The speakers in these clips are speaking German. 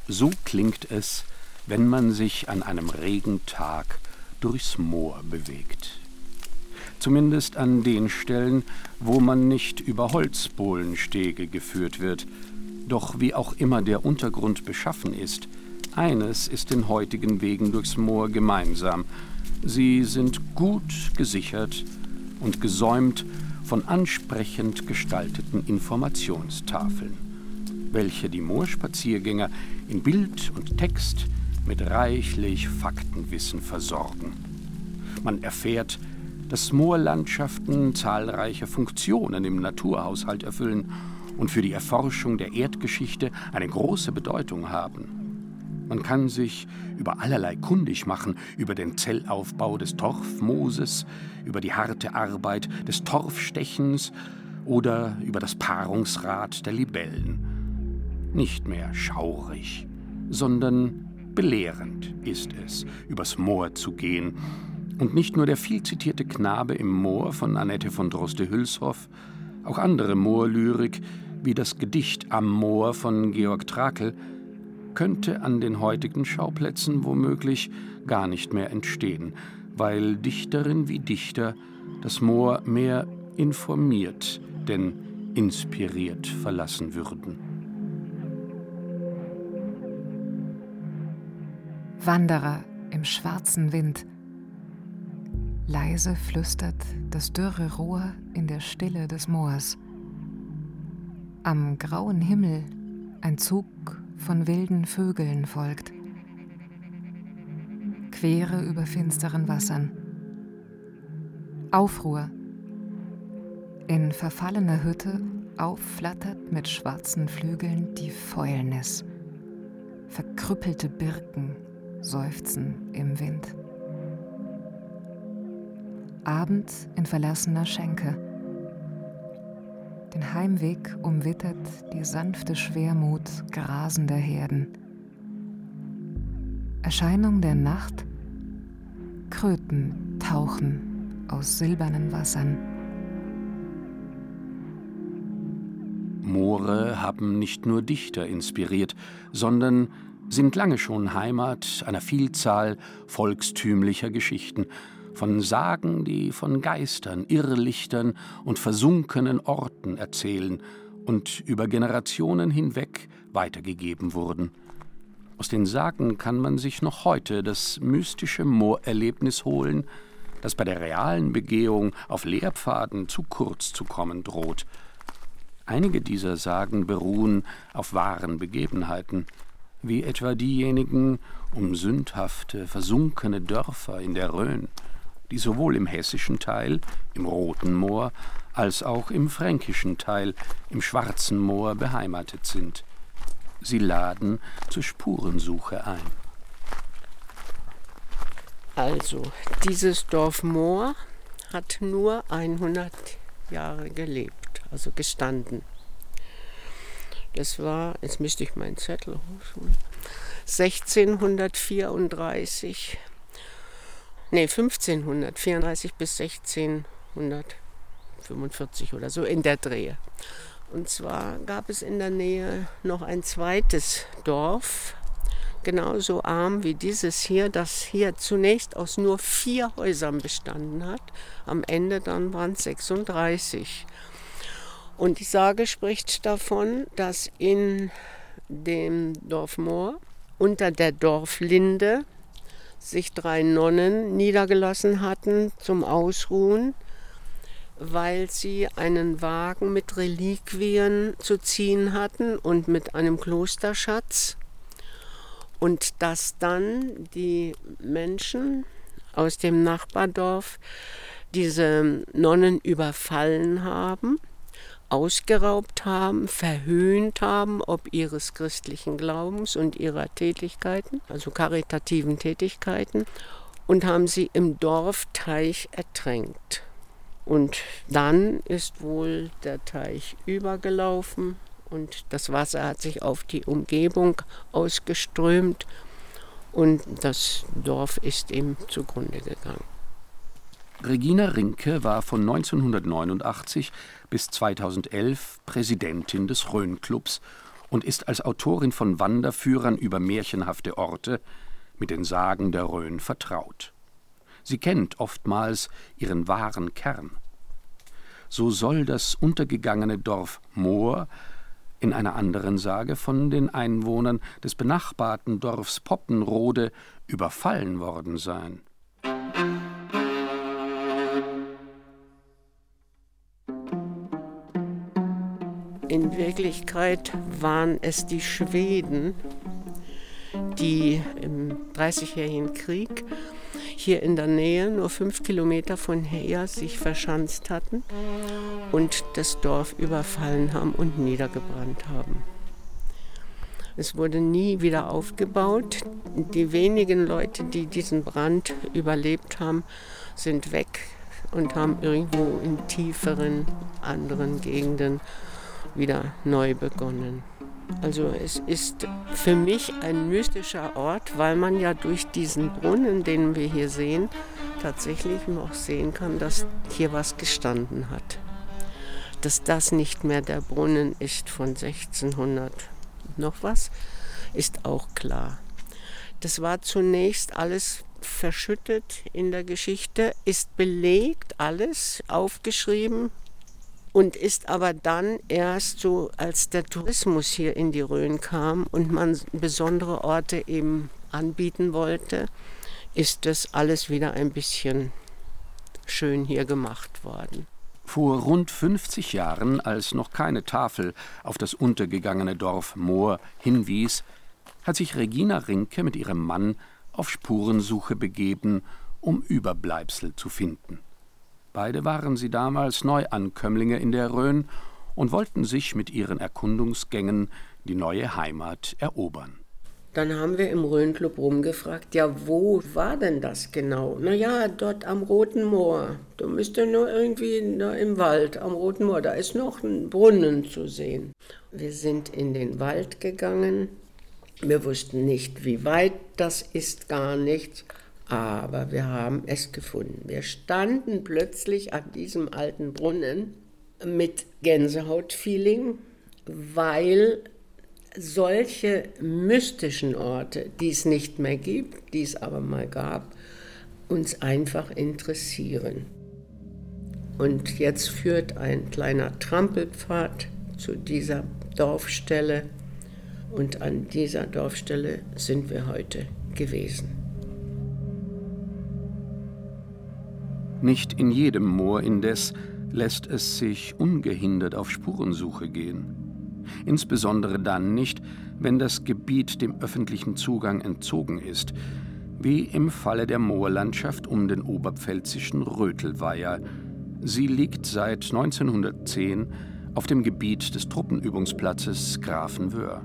So klingt es, wenn man sich an einem Regentag durchs Moor bewegt. Zumindest an den Stellen, wo man nicht über Holzbohlenstege geführt wird. Doch wie auch immer der Untergrund beschaffen ist, eines ist den heutigen Wegen durchs Moor gemeinsam: Sie sind gut gesichert und gesäumt von ansprechend gestalteten Informationstafeln, welche die Moorspaziergänger in Bild und Text mit reichlich Faktenwissen versorgen. Man erfährt, dass Moorlandschaften zahlreiche Funktionen im Naturhaushalt erfüllen und für die Erforschung der Erdgeschichte eine große Bedeutung haben. Man kann sich über allerlei kundig machen, über den Zellaufbau des Torfmooses, über die harte Arbeit des Torfstechens oder über das Paarungsrad der Libellen. Nicht mehr schaurig, sondern belehrend ist es, übers Moor zu gehen. Und nicht nur der vielzitierte Knabe im Moor von Annette von Droste-Hülshoff, auch andere Moorlyrik, wie das Gedicht Am Moor von Georg Trakl, könnte an den heutigen Schauplätzen womöglich gar nicht mehr entstehen, weil Dichterin wie Dichter das Moor mehr informiert denn inspiriert verlassen würden. Wanderer im schwarzen Wind. Leise flüstert das dürre Rohr in der Stille des Moors. Am grauen Himmel ein Zug von wilden Vögeln folgt. Quere über finsteren Wassern. Aufruhr. In verfallener Hütte aufflattert mit schwarzen Flügeln die Fäulnis. Verkrüppelte Birken seufzen im Wind. Abend in verlassener Schenke. Den Heimweg umwittert die sanfte Schwermut grasender Herden. Erscheinung der Nacht: Kröten tauchen aus silbernen Wassern. Moore haben nicht nur Dichter inspiriert, sondern sind lange schon Heimat einer Vielzahl volkstümlicher Geschichten, von Sagen, die von Geistern, Irrlichtern und versunkenen Orten erzählen und über Generationen hinweg weitergegeben wurden. Aus den Sagen kann man sich noch heute das mystische Moorerlebnis holen, das bei der realen Begehung auf Lehrpfaden zu kurz zu kommen droht. Einige dieser Sagen beruhen auf wahren Begebenheiten, wie etwa diejenigen um sündhafte, versunkene Dörfer in der Rhön, die sowohl im hessischen Teil, im Roten Moor, als auch im fränkischen Teil, im Schwarzen Moor, beheimatet sind. Sie laden zur Spurensuche ein. Also, dieses Dorf Moor hat nur 100 Jahre gelebt, also gestanden. Das war, jetzt müsste ich meinen Zettel hochschauen, 1534 bis 1645 oder so in der Drehe. Und zwar gab es in der Nähe noch ein zweites Dorf, genauso arm wie dieses hier, das hier zunächst aus nur 4 Häusern bestanden hat. Am Ende dann waren es 36. Und die Sage spricht davon, dass in dem Dorf Moor unter der Dorflinde sich 3 Nonnen niedergelassen hatten zum Ausruhen, weil sie einen Wagen mit Reliquien zu ziehen hatten und mit einem Klosterschatz. Und dass dann die Menschen aus dem Nachbardorf diese Nonnen überfallen haben, ausgeraubt haben, verhöhnt haben, ob ihres christlichen Glaubens und ihrer Tätigkeiten, also karitativen Tätigkeiten, und haben sie im Dorfteich ertränkt. Und dann ist wohl der Teich übergelaufen und das Wasser hat sich auf die Umgebung ausgeströmt und das Dorf ist ihm zugrunde gegangen. Regina Rinke war von 1989 bis 2011 Präsidentin des Rhön-Clubs und ist als Autorin von Wanderführern über märchenhafte Orte mit den Sagen der Rhön vertraut. Sie kennt oftmals ihren wahren Kern. So soll das untergegangene Dorf Moor in einer anderen Sage von den Einwohnern des benachbarten Dorfs Poppenrode überfallen worden sein. In Wirklichkeit waren es die Schweden, die im Dreißigjährigen Krieg hier in der Nähe, nur 5 Kilometer von hier, sich verschanzt hatten und das Dorf überfallen haben und niedergebrannt haben. Es wurde nie wieder aufgebaut. Die wenigen Leute, die diesen Brand überlebt haben, sind weg und haben irgendwo in tieferen, anderen Gegenden wieder neu begonnen. Also es ist für mich ein mystischer Ort, weil man ja durch diesen Brunnen, den wir hier sehen, tatsächlich noch sehen kann, dass hier was gestanden hat. Dass das nicht mehr der Brunnen ist von 1600 noch was, ist auch klar. Das war zunächst alles verschüttet in der Geschichte, ist belegt, alles aufgeschrieben. Und ist aber dann erst so, als der Tourismus hier in die Rhön kam und man besondere Orte eben anbieten wollte, ist das alles wieder ein bisschen schön hier gemacht worden. Vor rund 50 Jahren, als noch keine Tafel auf das untergegangene Dorf Moor hinwies, hat sich Regina Rinke mit ihrem Mann auf Spurensuche begeben, um Überbleibsel zu finden. Beide waren sie damals Neuankömmlinge in der Rhön und wollten sich mit ihren Erkundungsgängen die neue Heimat erobern. Dann haben wir im Rhönclub rumgefragt, ja, wo war denn das genau? Na ja, dort am Roten Moor. Da müsst ihr nur irgendwie im Wald am Roten Moor, da ist noch ein Brunnen zu sehen. Wir sind in den Wald gegangen. Wir wussten nicht, wie weit das ist, gar nicht. Aber wir haben es gefunden. Wir standen plötzlich an diesem alten Brunnen mit Gänsehaut-Feeling, weil solche mystischen Orte, die es nicht mehr gibt, die es aber mal gab, uns einfach interessieren. Und jetzt führt ein kleiner Trampelpfad zu dieser Dorfstelle und an dieser Dorfstelle sind wir heute gewesen. Nicht in jedem Moor indes lässt es sich ungehindert auf Spurensuche gehen. Insbesondere dann nicht, wenn das Gebiet dem öffentlichen Zugang entzogen ist, wie im Falle der Moorlandschaft um den oberpfälzischen Rötelweiher. Sie liegt seit 1910 auf dem Gebiet des Truppenübungsplatzes Grafenwöhr.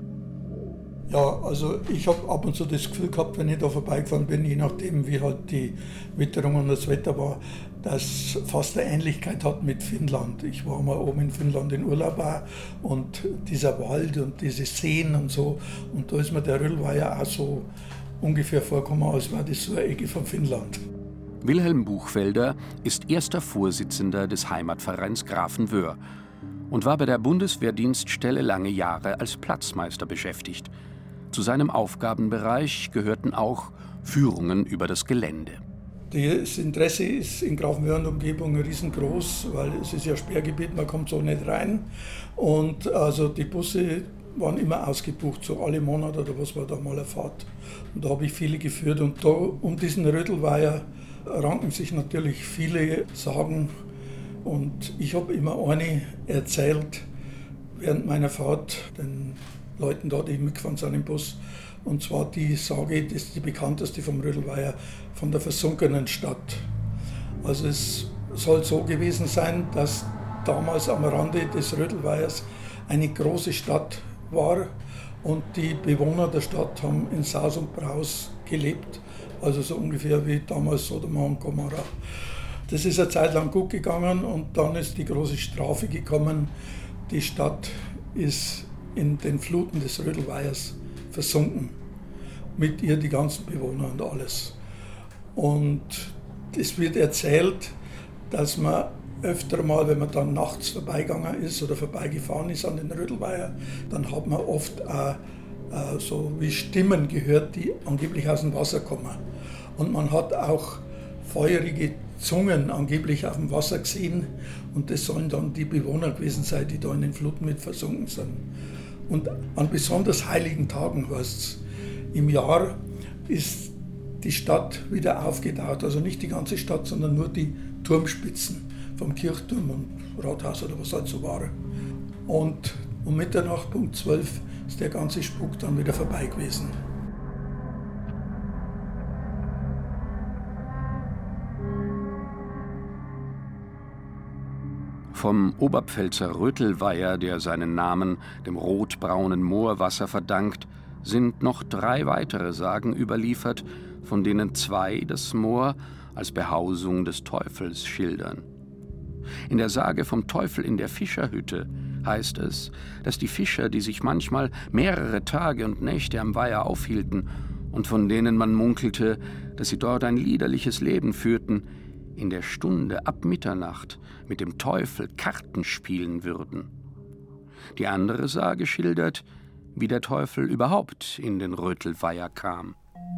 Ja, also ich habe ab und zu das Gefühl gehabt, wenn ich da vorbeigefahren bin, je nachdem wie halt die Witterung und das Wetter war, dass fast eine Ähnlichkeit hat mit Finnland. Ich war mal oben in Finnland in Urlaub auch, und dieser Wald und diese Seen und so, und da ist mir der Rötelweiher auch so ungefähr vorgekommen, als wäre das so eine Ecke von Finnland. Wilhelm Buchfelder ist erster Vorsitzender des Heimatvereins Grafenwöhr und war bei der Bundeswehrdienststelle lange Jahre als Platzmeister beschäftigt. Zu seinem Aufgabenbereich gehörten auch Führungen über das Gelände. Das Interesse ist in Grafenwöhr und Umgebung riesengroß, weil es ist ja Sperrgebiet, man kommt so nicht rein. Und also die Busse waren immer ausgebucht, so alle Monate oder was war da mal eine Fahrt. Und da habe ich viele geführt. Und da um diesen Rötelweiher ranken sich natürlich viele Sagen. Und ich habe immer eine erzählt während meiner Fahrt den Leuten da, die mitgefahren sind im Bus. Und zwar die Sage, das ist die bekannteste vom Rötelweiher, von der versunkenen Stadt. Also es soll so gewesen sein, dass damals am Rande des Rötelweihers eine große Stadt war und die Bewohner der Stadt haben in Saus und Braus gelebt. Also so ungefähr wie damals Sodom und Gomorra. Das ist eine Zeit lang gut gegangen und dann ist die große Strafe gekommen. Die Stadt ist in den Fluten des Rötelweihers versunken. Mit ihr die ganzen Bewohner und alles. Und es wird erzählt, dass man öfter mal, wenn man dann nachts vorbeigegangen ist oder vorbeigefahren ist an den Rödelweiher, dann hat man oft auch so wie Stimmen gehört, die angeblich aus dem Wasser kommen. Und man hat auch feurige Zungen angeblich auf dem Wasser gesehen und das sollen dann die Bewohner gewesen sein, die da in den Fluten mit versunken sind. Und an besonders heiligen Tagen, heißt es, im Jahr ist die Stadt wieder aufgetaucht. Also nicht die ganze Stadt, sondern nur die Turmspitzen vom Kirchturm und Rathaus oder was halt so war. Und um Mitternacht, Punkt 12, ist der ganze Spuk dann wieder vorbei gewesen. Vom Oberpfälzer Rötelweiher, der seinen Namen dem rotbraunen Moorwasser verdankt, sind noch 3 weitere Sagen überliefert, von denen 2 das Moor als Behausung des Teufels schildern. In der Sage vom Teufel in der Fischerhütte heißt es, dass die Fischer, die sich manchmal mehrere Tage und Nächte am Weiher aufhielten und von denen man munkelte, dass sie dort ein liederliches Leben führten, in der Stunde ab Mitternacht mit dem Teufel Karten spielen würden. Die andere Sage schildert, wie der Teufel überhaupt in den Rötelweiher kam.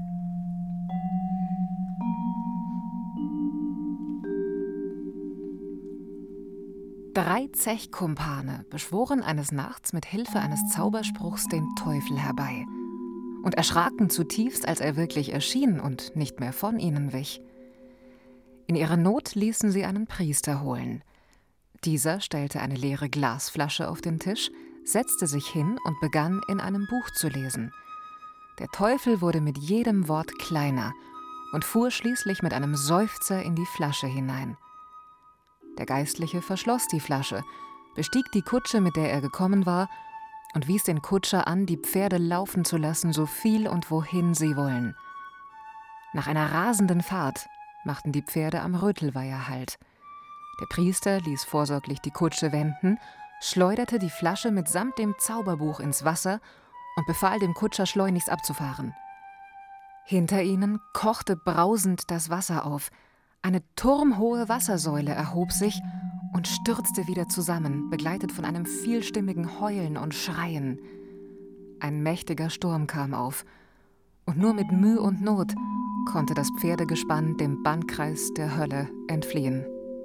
Drei Zechkumpane beschworen eines Nachts mit Hilfe eines Zauberspruchs den Teufel herbei und erschraken zutiefst, als er wirklich erschien und nicht mehr von ihnen wich. In ihrer Not ließen sie einen Priester holen. Dieser stellte eine leere Glasflasche auf den Tisch, setzte sich hin und begann, in einem Buch zu lesen. Der Teufel wurde mit jedem Wort kleiner und fuhr schließlich mit einem Seufzer in die Flasche hinein. Der Geistliche verschloss die Flasche, bestieg die Kutsche, mit der er gekommen war, und wies den Kutscher an, die Pferde laufen zu lassen, so viel und wohin sie wollen. Nach einer rasenden Fahrt machten die Pferde am Rötelweiher Halt. Der Priester ließ vorsorglich die Kutsche wenden, schleuderte die Flasche mitsamt dem Zauberbuch ins Wasser und befahl dem Kutscher, schleunigst abzufahren. Hinter ihnen kochte brausend das Wasser auf. Eine turmhohe Wassersäule erhob sich und stürzte wieder zusammen, begleitet von einem vielstimmigen Heulen und Schreien. Ein mächtiger Sturm kam auf, und nur mit Mühe und Not konnte das Pferdegespann dem Bannkreis der Hölle entfliehen.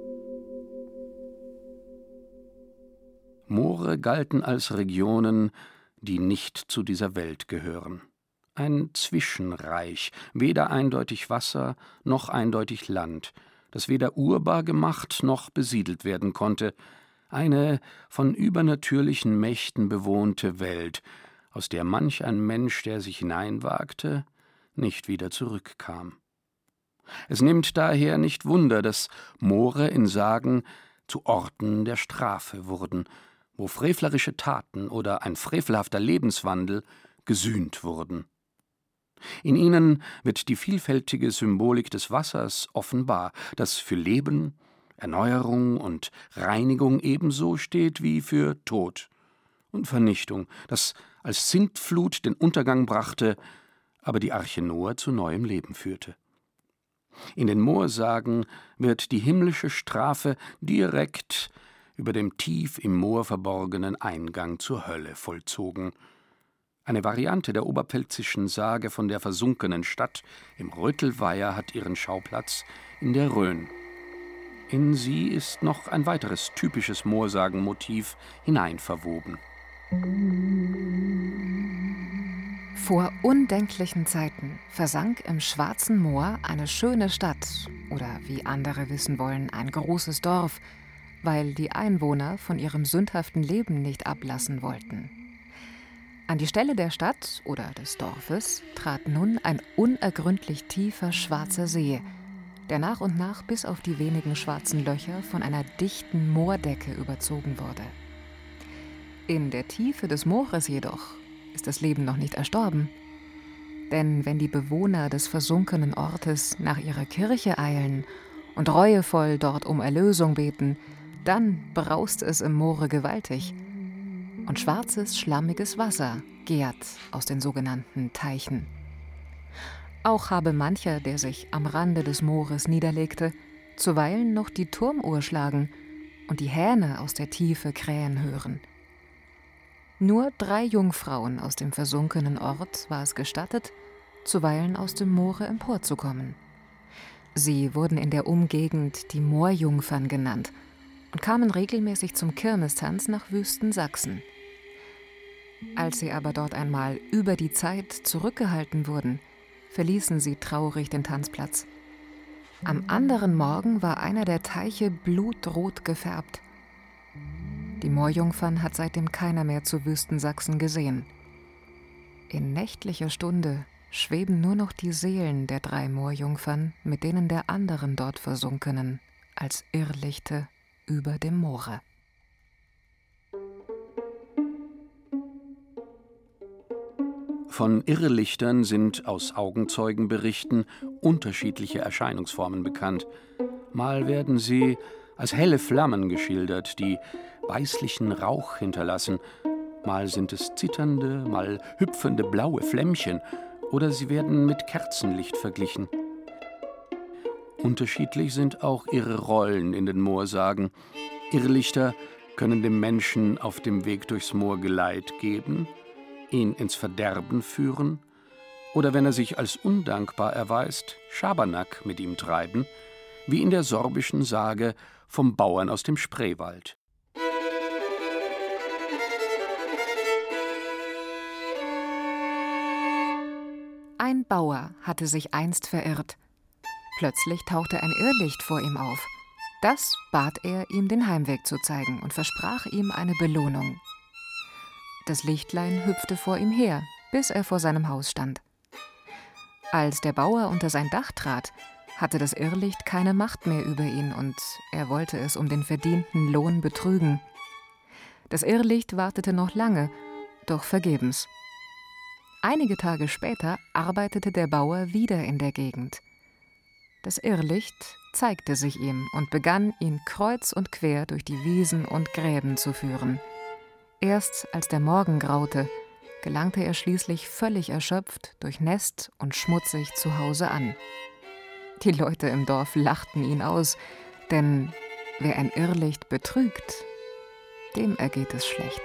Moore galten als Regionen, die nicht zu dieser Welt gehören. Ein Zwischenreich, weder eindeutig Wasser noch eindeutig Land, das weder urbar gemacht noch besiedelt werden konnte, eine von übernatürlichen Mächten bewohnte Welt, aus der manch ein Mensch, der sich hineinwagte, nicht wieder zurückkam. Es nimmt daher nicht Wunder, dass Moore in Sagen zu Orten der Strafe wurden, wo frevlerische Taten oder ein frevelhafter Lebenswandel gesühnt wurden. In ihnen wird die vielfältige Symbolik des Wassers offenbar, das für Leben, Erneuerung und Reinigung ebenso steht wie für Tod und Vernichtung, das als Sintflut den Untergang brachte, aber die Arche Noah zu neuem Leben führte. In den Moorsagen wird die himmlische Strafe direkt über dem tief im Moor verborgenen Eingang zur Hölle vollzogen. Eine Variante der oberpfälzischen Sage von der versunkenen Stadt im Rötelweiher hat ihren Schauplatz in der Rhön. In sie ist noch ein weiteres typisches Moorsagenmotiv hineinverwoben. Vor undenklichen Zeiten versank im Schwarzen Moor eine schöne Stadt oder, wie andere wissen wollen, ein großes Dorf, weil die Einwohner von ihrem sündhaften Leben nicht ablassen wollten. An die Stelle der Stadt oder des Dorfes trat nun ein unergründlich tiefer schwarzer See, der nach und nach bis auf die wenigen schwarzen Löcher von einer dichten Moordecke überzogen wurde. In der Tiefe des Moores jedoch ist das Leben noch nicht erstorben. Denn wenn die Bewohner des versunkenen Ortes nach ihrer Kirche eilen und reuevoll dort um Erlösung beten, dann braust es im Moore gewaltig und schwarzes, schlammiges Wasser gärt aus den sogenannten Teichen. Auch habe mancher, der sich am Rande des Moores niederlegte, zuweilen noch die Turmuhr schlagen und die Hähne aus der Tiefe krähen hören. Nur 3 Jungfrauen aus dem versunkenen Ort war es gestattet, zuweilen aus dem Moore emporzukommen. Sie wurden in der Umgegend die Moorjungfern genannt und kamen regelmäßig zum Kirmestanz nach Wüstensachsen. Als sie aber dort einmal über die Zeit zurückgehalten wurden, verließen sie traurig den Tanzplatz. Am anderen Morgen war einer der Teiche blutrot gefärbt. Die Moorjungfern hat seitdem keiner mehr zu Wüstensachsen gesehen. In nächtlicher Stunde schweben nur noch die Seelen der 3 Moorjungfern mit denen der anderen dort Versunkenen als Irrlichte über dem Moore. Von Irrlichtern sind aus Augenzeugenberichten unterschiedliche Erscheinungsformen bekannt. Mal werden sie als helle Flammen geschildert, die weißlichen Rauch hinterlassen. Mal sind es zitternde, mal hüpfende blaue Flämmchen, oder sie werden mit Kerzenlicht verglichen. Unterschiedlich sind auch ihre Rollen in den Moorsagen. Irrlichter können dem Menschen auf dem Weg durchs Moor Geleit geben, ihn ins Verderben führen oder, wenn er sich als undankbar erweist, Schabernack mit ihm treiben, wie in der sorbischen Sage vom Bauern aus dem Spreewald. Ein Bauer hatte sich einst verirrt. Plötzlich tauchte ein Irrlicht vor ihm auf. Das bat er, ihm den Heimweg zu zeigen und versprach ihm eine Belohnung. Das Lichtlein hüpfte vor ihm her, bis er vor seinem Haus stand. Als der Bauer unter sein Dach trat, hatte das Irrlicht keine Macht mehr über ihn und er wollte es um den verdienten Lohn betrügen. Das Irrlicht wartete noch lange, doch vergebens. Einige Tage später arbeitete der Bauer wieder in der Gegend. Das Irrlicht zeigte sich ihm und begann, ihn kreuz und quer durch die Wiesen und Gräben zu führen. Erst als der Morgen graute, gelangte er schließlich völlig erschöpft, durchnässt und schmutzig zu Hause an. Die Leute im Dorf lachten ihn aus, denn wer ein Irrlicht betrügt, dem ergeht es schlecht.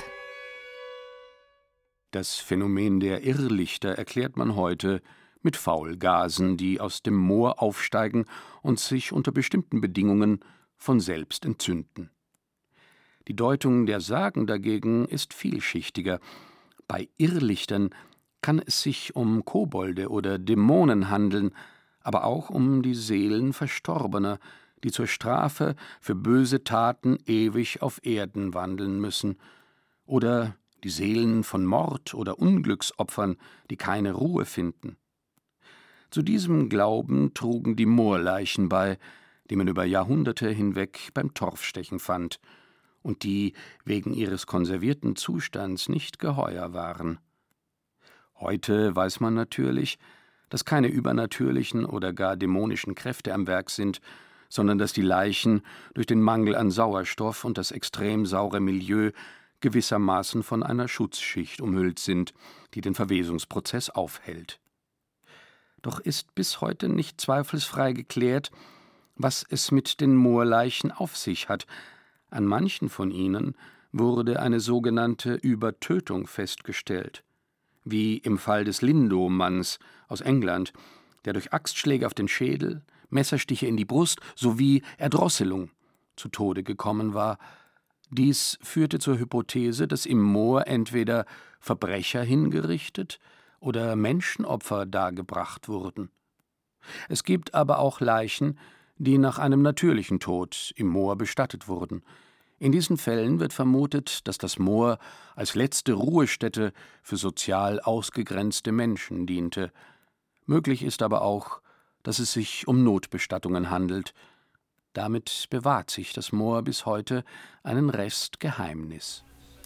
Das Phänomen der Irrlichter erklärt man heute mit Faulgasen, die aus dem Moor aufsteigen und sich unter bestimmten Bedingungen von selbst entzünden. Die Deutung der Sagen dagegen ist vielschichtiger. Bei Irrlichtern kann es sich um Kobolde oder Dämonen handeln, aber auch um die Seelen Verstorbener, die zur Strafe für böse Taten ewig auf Erden wandeln müssen, oder die Seelen von Mord- oder Unglücksopfern, die keine Ruhe finden. Zu diesem Glauben trugen die Moorleichen bei, die man über Jahrhunderte hinweg beim Torfstechen fand und die wegen ihres konservierten Zustands nicht geheuer waren. Heute weiß man natürlich, dass keine übernatürlichen oder gar dämonischen Kräfte am Werk sind, sondern dass die Leichen durch den Mangel an Sauerstoff und das extrem saure Milieu gewissermaßen von einer Schutzschicht umhüllt sind, die den Verwesungsprozess aufhält. Doch ist bis heute nicht zweifelsfrei geklärt, was es mit den Moorleichen auf sich hat. An manchen von ihnen wurde eine sogenannte Übertötung festgestellt, wie im Fall des Lindow-Manns aus England, der durch Axtschläge auf den Schädel, Messerstiche in die Brust sowie Erdrosselung zu Tode gekommen war. Dies führte zur Hypothese, dass im Moor entweder Verbrecher hingerichtet oder Menschenopfer dargebracht wurden. Es gibt aber auch Leichen, die nach einem natürlichen Tod im Moor bestattet wurden. In diesen Fällen wird vermutet, dass das Moor als letzte Ruhestätte für sozial ausgegrenzte Menschen diente. Möglich ist aber auch, dass es sich um Notbestattungen handelt. Damit bewahrt sich das Moor bis heute einen Rest Geheimnis.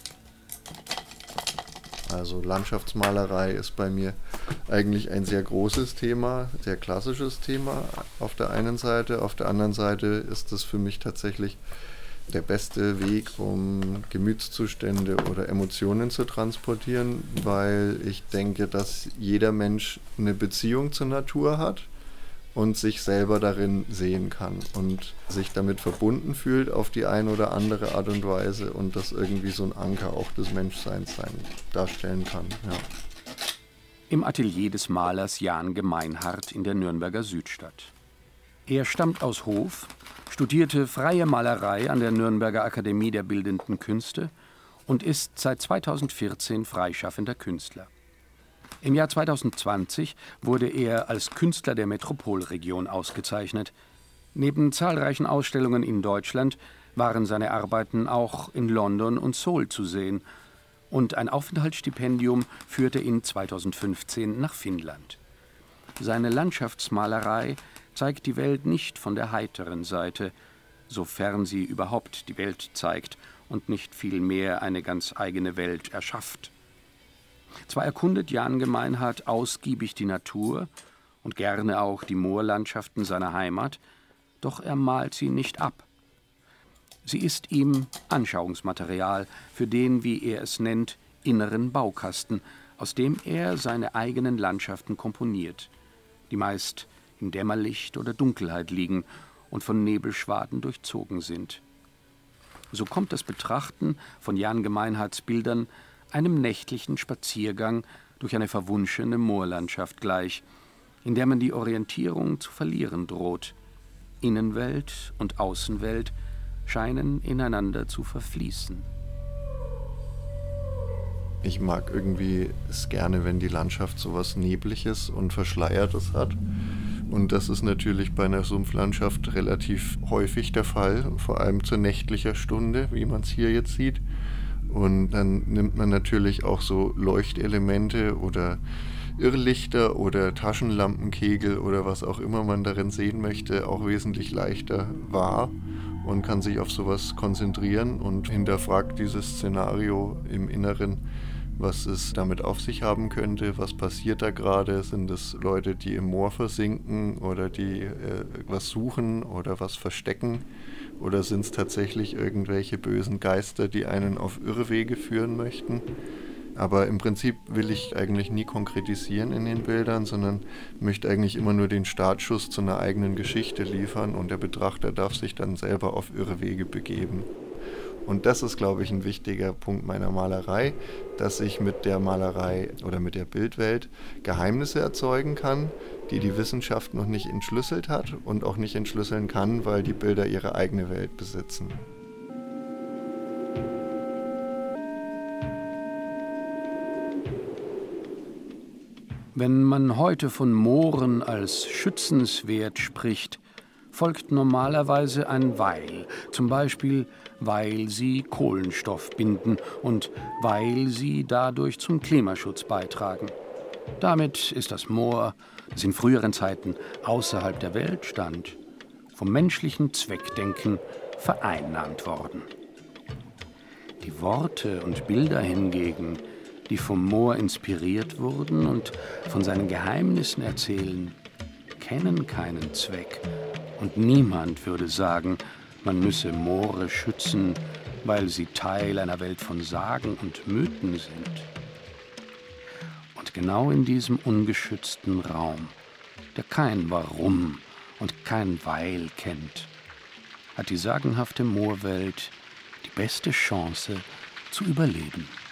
Also Landschaftsmalerei ist bei mir eigentlich ein sehr großes Thema, sehr klassisches Thema auf der einen Seite. Auf der anderen Seite ist es für mich tatsächlich der beste Weg, um Gemütszustände oder Emotionen zu transportieren, weil ich denke, dass jeder Mensch eine Beziehung zur Natur hat und sich selber darin sehen kann und sich damit verbunden fühlt auf die eine oder andere Art und Weise und das irgendwie so ein Anker auch des Menschseins darstellen kann. Ja. Im Atelier des Malers Jan Gemeinhardt in der Nürnberger Südstadt. Er stammt aus Hof, studierte freie Malerei an der Nürnberger Akademie der Bildenden Künste und ist seit 2014 freischaffender Künstler. Im Jahr 2020 wurde er als Künstler der Metropolregion ausgezeichnet. Neben zahlreichen Ausstellungen in Deutschland waren seine Arbeiten auch in London und Seoul zu sehen. Und ein Aufenthaltsstipendium führte ihn 2015 nach Finnland. Seine Landschaftsmalerei zeigt die Welt nicht von der heiteren Seite, sofern sie überhaupt die Welt zeigt und nicht vielmehr eine ganz eigene Welt erschafft. Zwar erkundet Jan Gemeinhardt ausgiebig die Natur und gerne auch die Moorlandschaften seiner Heimat, doch er malt sie nicht ab. Sie ist ihm Anschauungsmaterial für den, wie er es nennt, inneren Baukasten, aus dem er seine eigenen Landschaften komponiert, die meist im Dämmerlicht oder Dunkelheit liegen und von Nebelschwaden durchzogen sind. So kommt das Betrachten von Jan Gemeinhardts Bildern einem nächtlichen Spaziergang durch eine verwunschene Moorlandschaft gleich, in der man die Orientierung zu verlieren droht. Innenwelt und Außenwelt scheinen ineinander zu verfließen. Ich mag irgendwie es gerne, wenn die Landschaft so was Nebliges und Verschleiertes hat. Und das ist natürlich bei einer Sumpflandschaft relativ häufig der Fall, vor allem zur nächtlicher Stunde, wie man es hier jetzt sieht. Und dann nimmt man natürlich auch so Leuchtelemente oder Irrlichter oder Taschenlampenkegel oder was auch immer man darin sehen möchte, auch wesentlich leichter wahr und kann sich auf sowas konzentrieren und hinterfragt dieses Szenario im Inneren, was es damit auf sich haben könnte, was passiert da gerade, sind es Leute, die im Moor versinken oder die was suchen oder was verstecken oder sind es tatsächlich irgendwelche bösen Geister, die einen auf Irrwege führen möchten. Aber im Prinzip will ich eigentlich nie konkretisieren in den Bildern, sondern möchte eigentlich immer nur den Startschuss zu einer eigenen Geschichte liefern und der Betrachter darf sich dann selber auf Irrwege begeben. Und das ist, glaube ich, ein wichtiger Punkt meiner Malerei, dass ich mit der Malerei oder mit der Bildwelt Geheimnisse erzeugen kann, die die Wissenschaft noch nicht entschlüsselt hat und auch nicht entschlüsseln kann, weil die Bilder ihre eigene Welt besitzen. Wenn man heute von Mooren als schützenswert spricht, folgt normalerweise ein Weil, zum Beispiel weil sie Kohlenstoff binden und weil sie dadurch zum Klimaschutz beitragen. Damit ist das Moor, das in früheren Zeiten außerhalb der Welt stand, vom menschlichen Zweckdenken vereinnahmt worden. Die Worte und Bilder hingegen, die vom Moor inspiriert wurden und von seinen Geheimnissen erzählen, kennen keinen Zweck. Und niemand würde sagen, man müsse Moore schützen, weil sie Teil einer Welt von Sagen und Mythen sind. Und genau in diesem ungeschützten Raum, der kein Warum und kein Weil kennt, hat die sagenhafte Moorwelt die beste Chance zu überleben.